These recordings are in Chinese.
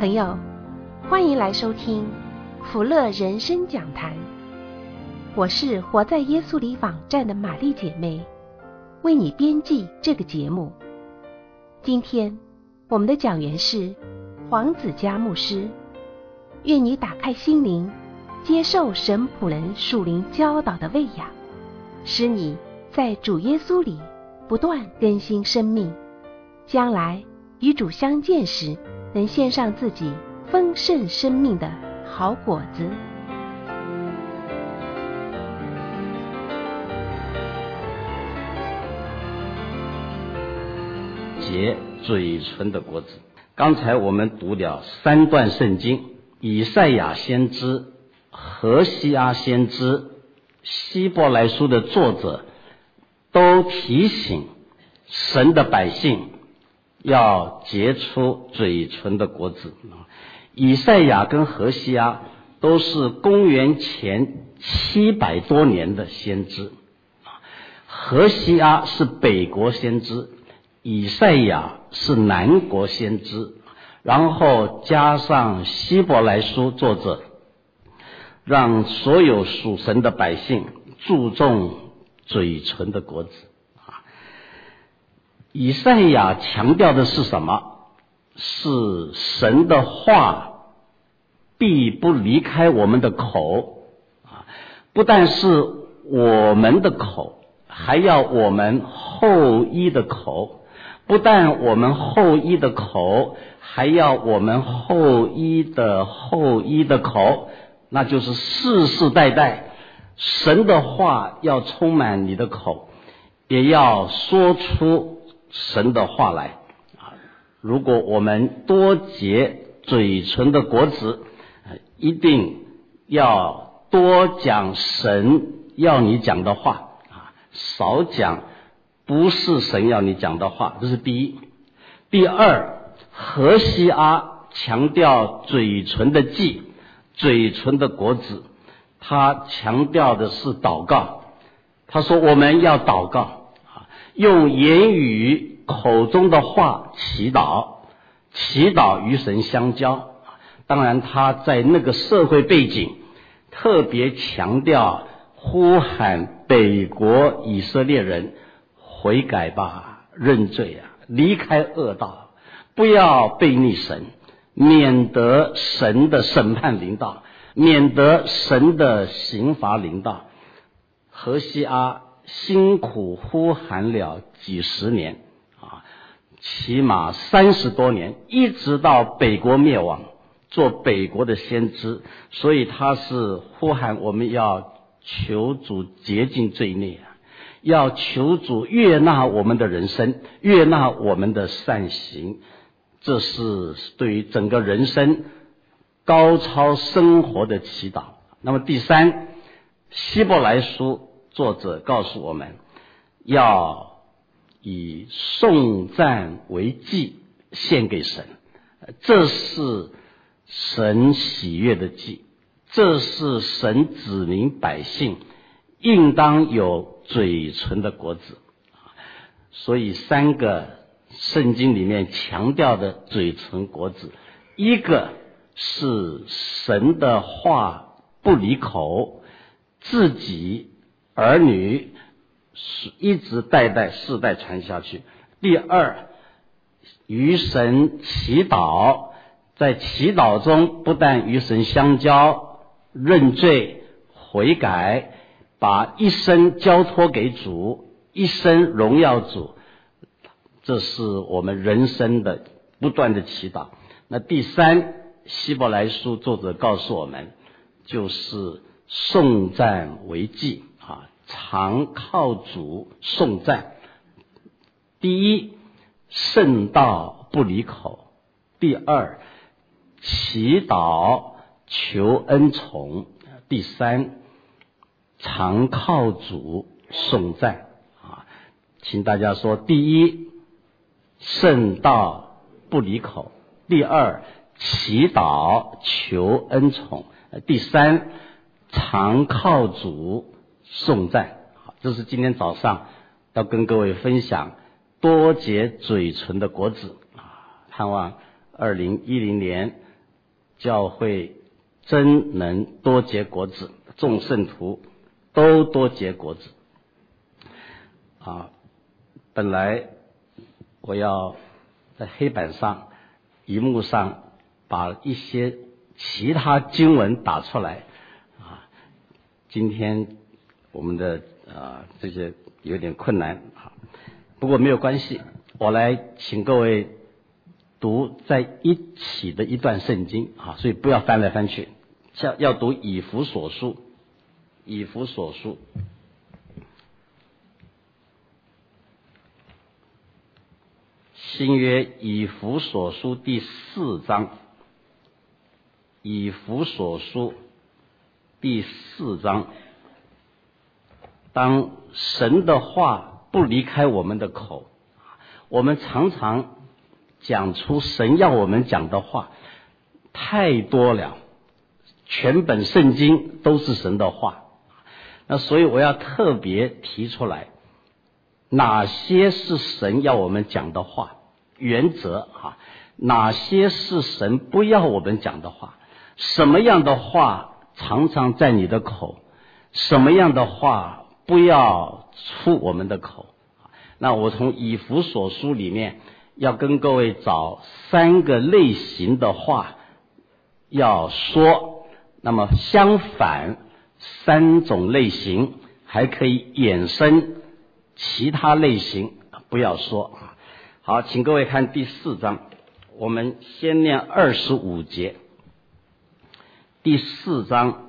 朋友，欢迎来收听福乐人生讲坛。我是活在耶稣里网站的玛丽姐妹，为你编辑这个节目。今天我们的讲员是黄子嘉牧师，愿你打开心灵，接受神仆人属灵教导的喂养，使你在主耶稣里不断更新生命，将来与主相见时，能献上自己丰盛生命的好果子。 结嘴唇的果子。刚才我们读了三段圣经，以赛亚先知、何西阿先知、希伯来书的作者都提醒神的百姓要结出嘴唇的果子。以赛亚跟何西阿都是公元前700多年的先知，何西阿是北国先知，以赛亚是南国先知，然后加上希伯来书作者，让所有属神的百姓注重嘴唇的果子。以赛亚强调的是什么？是神的话必不离开我们的口，不但是我们的口，还要我们后裔的口，不但我们后裔的口，还要我们后裔的后裔的口，那就是世世代代，神的话要充满你的口，也要说出神的话来。如果我们多结嘴唇的果子，一定要多讲神要你讲的话，少讲不是神要你讲的话，这是第一。第二，何西阿强调嘴唇的祭，嘴唇的果子，他强调的是祷告。他说我们要祷告，用言语口中的话祈祷，祈祷与神相交。当然他在那个社会背景特别强调呼喊北国以色列人悔改吧，认罪离开恶道，不要悖逆神，免得神的审判临到，免得神的刑罚临到。何西阿辛苦呼喊了几十年，起码30多年，一直到北国灭亡，做北国的先知。所以他是呼喊我们要求主洁净罪孽，要求主悦纳我们的人生，悦纳我们的善行，这是对于整个人生高超生活的祈祷。那么第三，希伯来书作者告诉我们，要以颂赞为祭献给神，这是神喜悦的祭，这是神子民百姓应当有嘴唇的果子。所以三个圣经里面强调的嘴唇果子，一个是神的话不离口，自己儿女一直代代世代传下去。第二，与神祈祷，在祈祷中不但与神相交，认罪悔改，把一生交托给主，一生荣耀主，这是我们人生的不断的祈祷。那第三，希伯来书作者告诉我们，就是颂赞为祭，常靠主颂赞。第一，圣道不离口；第二，祈祷求恩宠；第三，常靠主颂赞。请大家说，第一，圣道不离口；第二，祈祷求恩宠；第三，常靠主颂赞。好，这是今天早上要跟各位分享多结嘴唇的果子。盼望2010年教会真能多结果子，众圣徒都多结果子。本来我要在黑板上、荧幕上把一些其他经文打出来，今天我们的这些有点困难，不过没有关系，我来请各位读在一起的一段圣经，所以不要翻来翻去，要读以弗所书，以弗所书。新约以弗所书第4章，以弗所书第4章。当神的话不离开我们的口，我们常常讲出神要我们讲的话太多了，全本圣经都是神的话。那所以我要特别提出来，哪些是神要我们讲的话，原则哪些是神不要我们讲的话，什么样的话常常在你的口，什么样的话不要出我们的口。那我从以弗所书里面要跟各位找3个类型的话要说，那么相反3种类型还可以衍生其他类型不要说。好，请各位看第4章，我们先念25节。第4章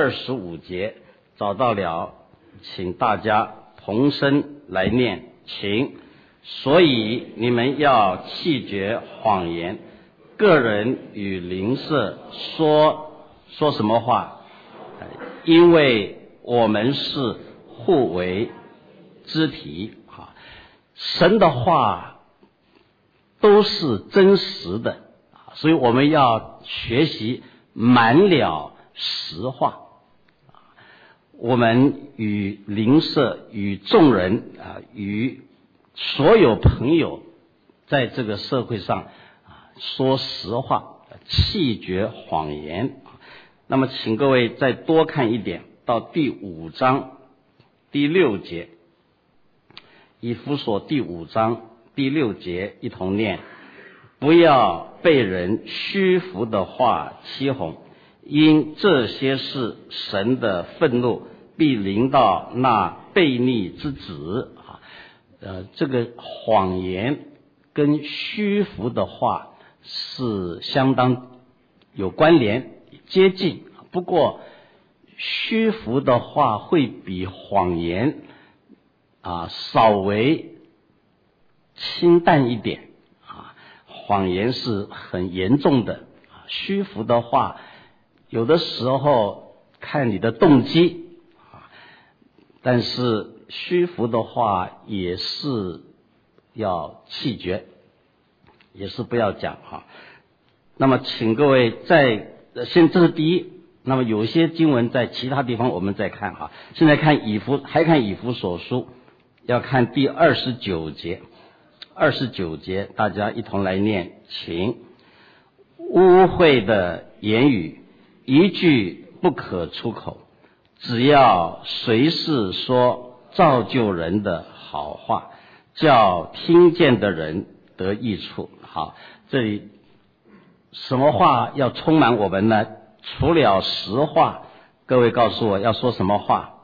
25节找到了，请大家同声来念，请。所以你们要弃绝谎言，个人与邻舍说什么话？因为我们是互为肢体。神的话都是真实的，所以我们要学习满了实话。我们与邻舍、与众人与所有朋友在这个社会上说实话，弃绝谎言。那么请各位再多看一点，到第5章第6节，以弗所第5章第6节一同念。不要被人虚浮的话欺哄，因这些事神的愤怒必临到那悖逆之子。这个谎言跟虚浮的话是相当有关联接近，不过虚浮的话会比谎言稍微清淡一点，谎言是很严重的，虚浮的话有的时候看你的动机，但是虚浮的话也是要弃绝，也是不要讲。那么请各位这是第一，那么有些经文在其他地方我们再看。现在看还看以弗所书，要看第29节。29节大家一同来念，请。污秽的言语一句不可出口，只要随时说造就人的好话，叫听见的人得益处。好，这里什么话要充满我们呢？除了实话，各位告诉我要说什么话？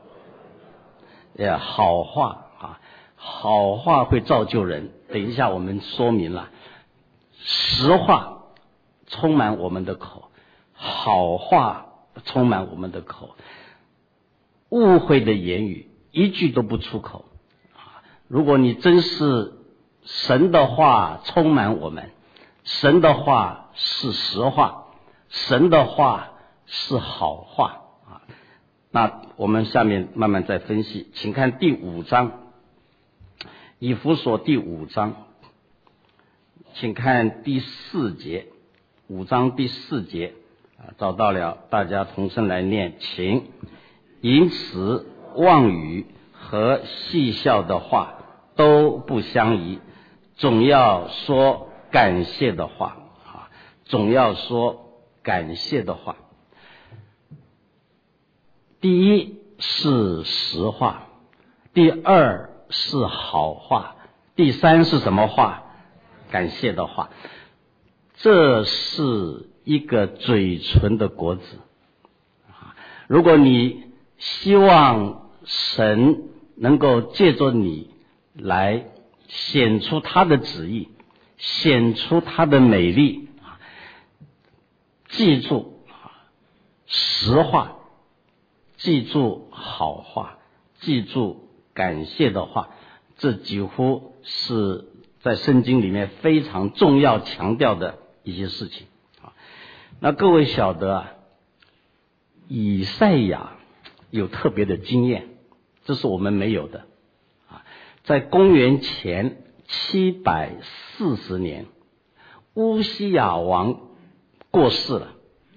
好话。好话会造就人，等一下我们说明了。实话充满我们的口，好话充满我们的口，误会的言语一句都不出口。如果你真是神的话充满我们，神的话是实话，神的话是好话。那我们下面慢慢再分析，请看第5章，以弗所第5章，请看第4节，5章第4节，找到了，大家同声来念，请。因此妄语和戏笑的话都不相宜，总要说感谢的话，总要说感谢的话。第一是实话，第二是好话，第三是什么话？感谢的话。这是一个嘴唇的果子。如果你希望神能够借着你来显出他的旨意，显出他的美丽，记住实话，记住好话，记住感谢的话，这几乎是在圣经里面非常重要强调的一些事情。那各位晓得以赛亚有特别的经验，这是我们没有的。在公元前740年，乌西雅王过世了，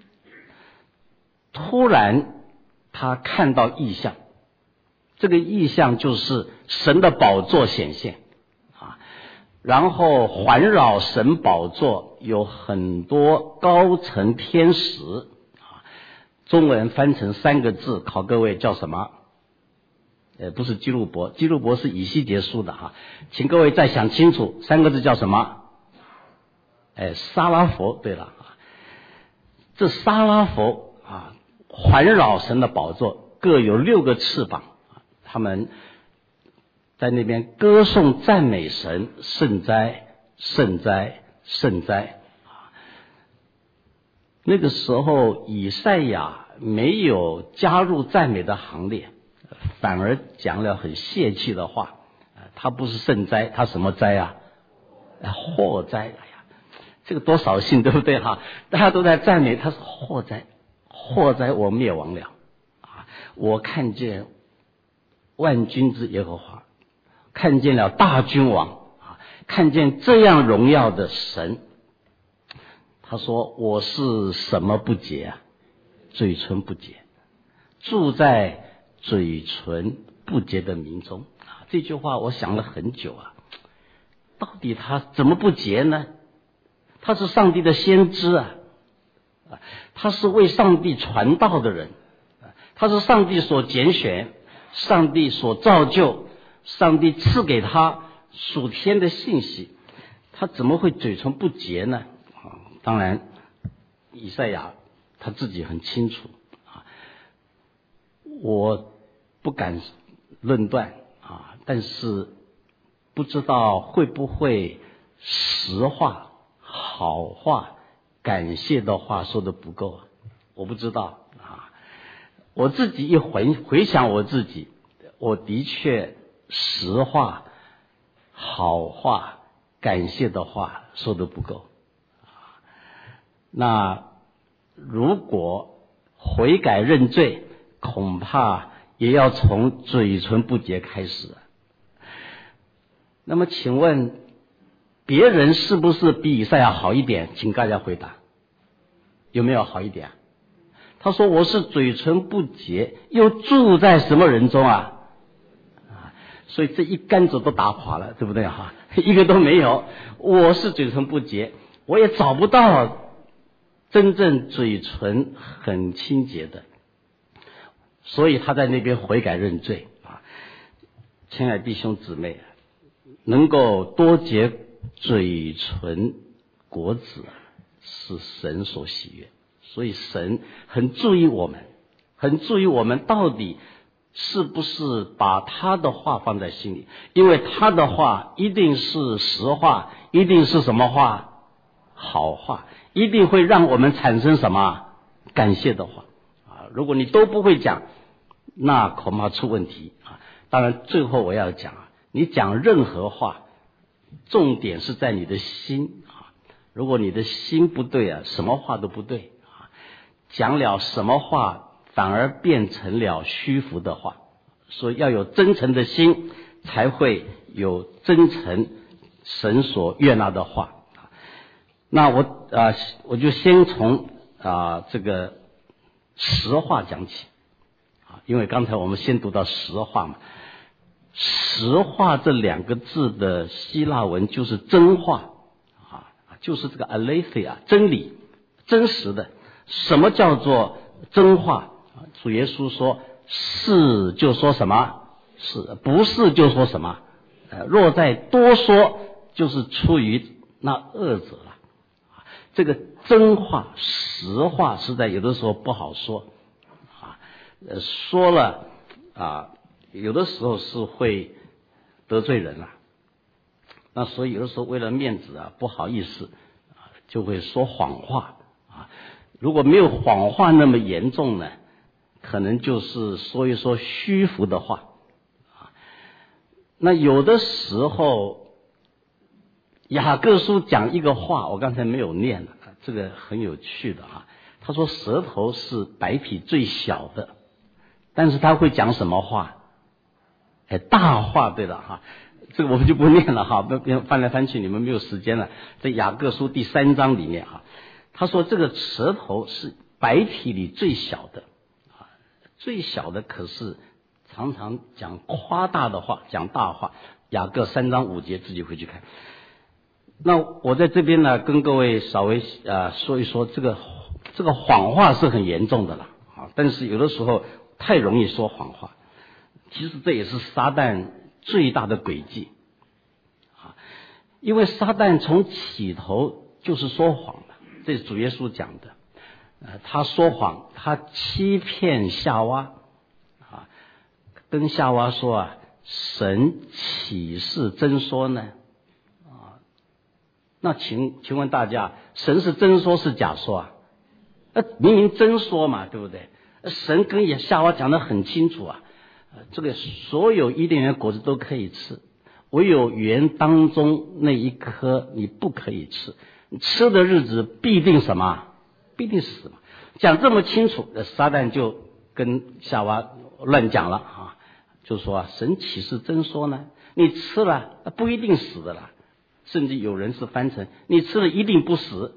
突然他看到异象，这个异象就是神的宝座显现，然后环绕神宝座有很多高层天使，中文翻成3个字，考各位叫什么？不是基路伯，基路伯是以西结书的哈，请各位再想清楚，3个字叫什么？撒拉弗。对了，这撒拉弗环绕神的宝座，各有6个翅膀，他们在那边歌颂赞美神，圣哉，圣哉，圣哉。那个时候以赛亚没有加入赞美的行列，反而讲了很泄气的话。他不是圣哉，他什么哉啊？祸哉。哎呀，这个多扫兴，对不对哈？大家都在赞美，他是祸哉，祸哉我灭亡了。我看见万军之耶和华，看见了大君王，看见这样荣耀的神。他说我是什么不洁啊？嘴唇不洁，住在嘴唇不洁的民中。这句话我想了很久到底他怎么不洁呢？他是上帝的先知他是为上帝传道的人，他是上帝所拣选，上帝所造就，上帝赐给他属天的信息，他怎么会嘴唇不洁呢？当然以赛亚他自己很清楚我不敢论断但是不知道会不会实话、好话、感谢的话说得不够，我不知道我自己一回想我自己，我的确实话、好话、感谢的话说得不够。那如果悔改认罪，恐怕也要从嘴唇不洁开始。那么请问别人是不是比以赛亚好一点？请大家回答，有没有好一点？他说我是嘴唇不洁，又住在什么人中所以这一竿子都打垮了，对不对一个都没有。我是嘴唇不洁，我也找不到真正嘴唇很清洁的，所以他在那边悔改认罪亲爱的弟兄姊妹，能够多结嘴唇果子是神所喜悦，所以神很注意我们，很注意我们到底是不是把他的话放在心里，因为他的话一定是实话，一定是什么话？好话，一定会让我们产生什么？感谢的话如果你都不会讲，那恐怕出问题当然最后我要讲你讲任何话，重点是在你的心如果你的心不对什么话都不对讲了什么话反而变成了虚浮的话，所以要有真诚的心，才会有真诚神所悦纳的话。那我就先从这个实话讲起因为刚才我们先读到实话嘛，实话这2个字的希腊文就是真话就是这个 aletheia 真理，真实的。 什么叫做真话？主耶稣说是就说什么是，不是就说什么。若再多说，就是出于那恶者了。这个真话、实话，实在有的时候不好说说了有的时候是会得罪人了。那所以有的时候为了面子不好意思就会说谎话如果没有谎话那么严重呢，可能就是说一说虚浮的话那有的时候雅各书讲一个话，我刚才没有念这个很有趣的他说舌头是百体最小的，但是他会讲什么话？大话，对了这个我们就不念了翻来翻去你们没有时间了。在雅各书第3章里面他说这个舌头是百体里最小的最小的，可是常常讲夸大的话，讲大话。雅各3章5节自己回去看。那我在这边呢跟各位稍微说一说这个谎话是很严重的了但是有的时候太容易说谎话，其实这也是撒旦最大的诡计因为撒旦从起头就是说谎的，这是主耶稣讲的他说谎，他欺骗夏娃跟夏娃说神岂是真说呢那请问大家，神是真说是假说明明真说嘛，对不对？神跟夏娃讲得很清楚这个所有伊甸园果子都可以吃，唯有园当中那一颗你不可以吃，吃的日子必定什么？必定死嘛。讲这么清楚，撒旦就跟夏娃乱讲了就说神岂是真说呢？你吃了不一定死的啦，甚至有人是翻成你吃了一定不死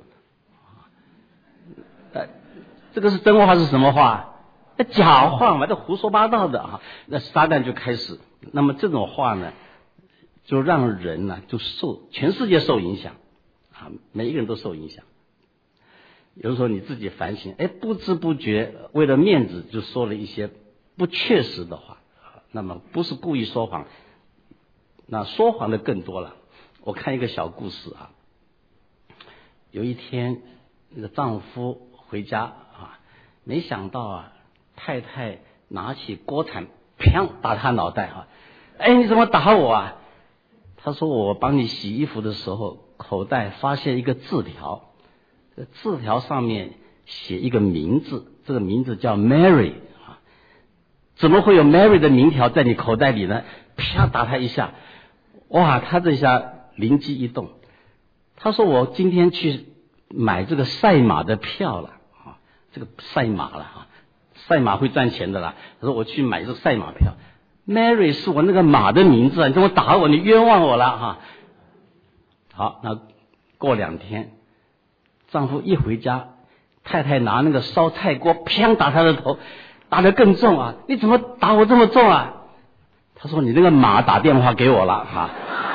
这个是真话是什么话？假话嘛，这胡说八道的那撒旦就开始，那么这种话呢就让人呢就全世界受影响每一个人都受影响。有的时候你自己反省不知不觉为了面子就说了一些不确实的话那么不是故意说谎，那说谎的更多了。我看一个小故事有一天那个丈夫回家没想到太太拿起锅铲砰打他脑袋你怎么打我他说我帮你洗衣服的时候口袋发现一个字条，字条上面写一个名字，这个名字叫 Mary 怎么会有 Mary 的名条在你口袋里呢？啪打他一下，哇，他这下灵机一动，他说我今天去买这个赛马的票了这个赛马了赛马会赚钱的啦。他说我去买这个赛马票， Mary 是我那个马的名字你怎么打我？你冤枉我了好，那过2天丈夫一回家，太太拿那个烧菜锅砰打他的头，打得更重你怎么打我这么重他说你那个马打电话给我了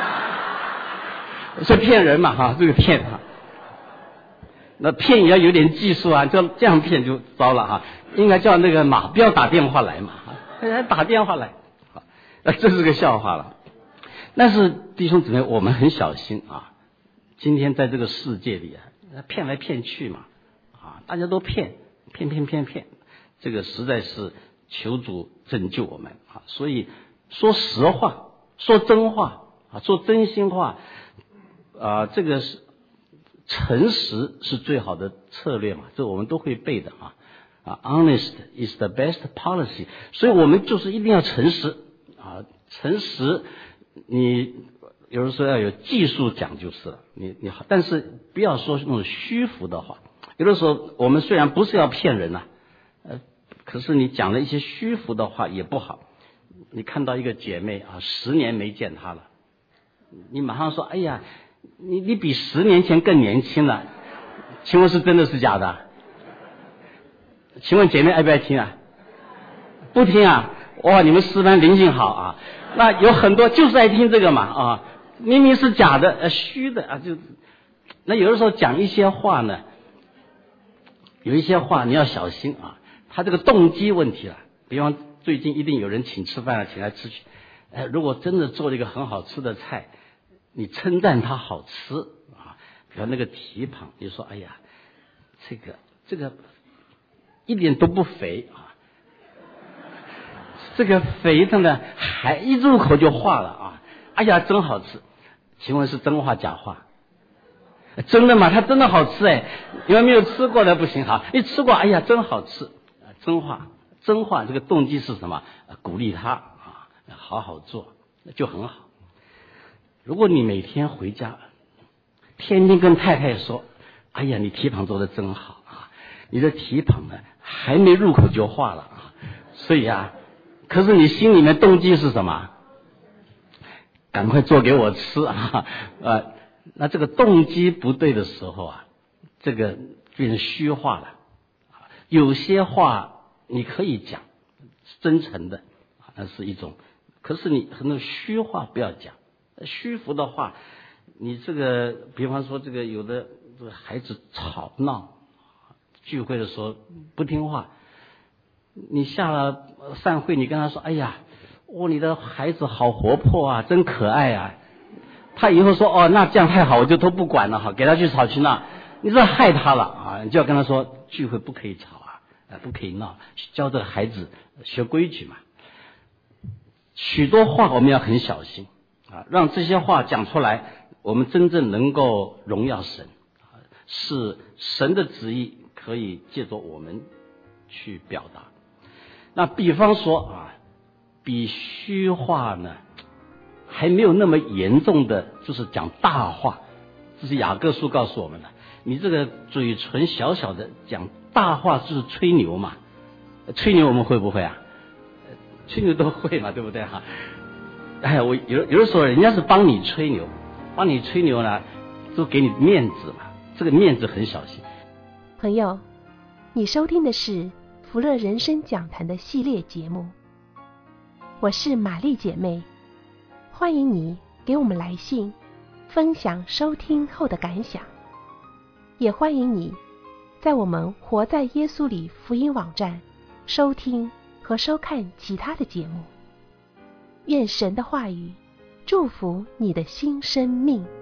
是骗人嘛这个骗那骗也要有点技术就这样骗就糟了应该叫那个马不要打电话来嘛打电话来这是个笑话了。但是弟兄姊妹，我们很小心今天在这个世界里骗来骗去嘛大家都骗，这个实在是求主拯救我们所以说实话，说真话说真心话这个是诚实是最好的策略嘛，这我们都会背的Honest is the best policy， 所以我们就是一定要诚实诚实你有的时候要有技术讲就是了，你但是不要说那种虚浮的话。有的时候我们虽然不是要骗人可是你讲了一些虚浮的话也不好。你看到一个姐妹10年没见她了，你马上说哎呀你比10年前更年轻了，请问是真的是假的？请问姐妹爱不爱听不听哇，你们诗班灵性好那有很多就是爱听这个嘛明明是假的虚的就那有的时候讲一些话呢， 有一些话你要小心啊，他这个动机问题了。比方最近一定有人请吃饭了，请来吃去，如果真的做了一个很好吃的菜，你称赞他好吃啊，比方那个蹄膀，你说哎呀，这个一点都不肥啊，这个肥的呢还一入口就化了啊，哎呀真好吃。请问是真话假话？真的吗？它真的好吃哎！因为没有吃过的不行哈，你吃过，哎呀真好吃，真话。真话，这个动机是什么？鼓励他啊，好好做就很好。如果你每天回家，天天跟太太说：“哎呀，你蹄膀做的真好啊！”你的蹄膀呢，还没入口就化了啊。所以啊，可是你心里面动机是什么？赶快做给我吃啊！那这个动机不对的时候啊，这个变成虚话了。有些话你可以讲，真诚的，那是一种。可是你很多虚话不要讲，虚浮的话，你这个，比方说这个有的这个孩子吵闹，聚会的时候不听话，你下了散会，你跟他说：“哎呀，你的孩子好活泼啊，真可爱啊。”他以后说：“那这样太好，我就都不管了哈，给他去吵去闹。”你这害他了啊！你就要跟他说，聚会不可以吵啊，不可以闹，教这个孩子学规矩嘛。许多话我们要很小心啊，让这些话讲出来，我们真正能够荣耀神，是神的旨意可以借着我们去表达。那比方说啊，比虚话呢还没有那么严重的，就是讲大话。这是雅各书告诉我们的，你这个嘴唇小小的讲大话就是吹牛嘛。吹牛我们会不会啊？吹牛都会嘛，对不对哈？我有的时候人家是帮你吹牛呢，就给你面子嘛，这个面子很小心。 朋友，你收听的是福乐人生讲坛的系列节目，我是玛丽姐妹，欢迎你给我们来信分享收听后的感想，也欢迎你在我们活在耶稣里福音网站收听和收看其他的节目。愿神的话语祝福你的新生命。